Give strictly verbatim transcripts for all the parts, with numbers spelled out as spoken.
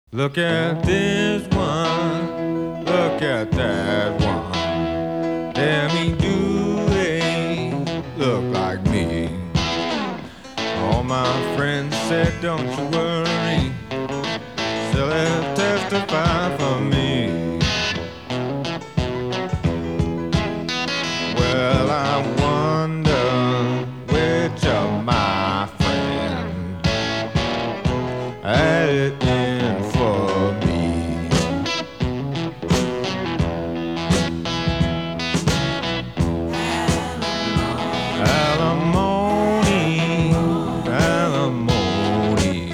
Look at this one, look at that one. Tell me, do they look like me? All my friends said, don't you worry, still have testify for me. Well, I wonder which of my friends had it in for me. Alimony, alimony,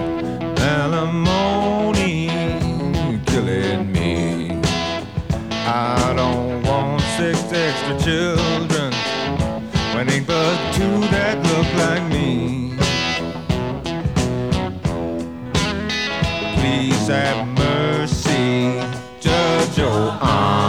alimony, killing me. I don't want six extra children when ain't but two that look like me. Please have mercy, Judge O'Connor.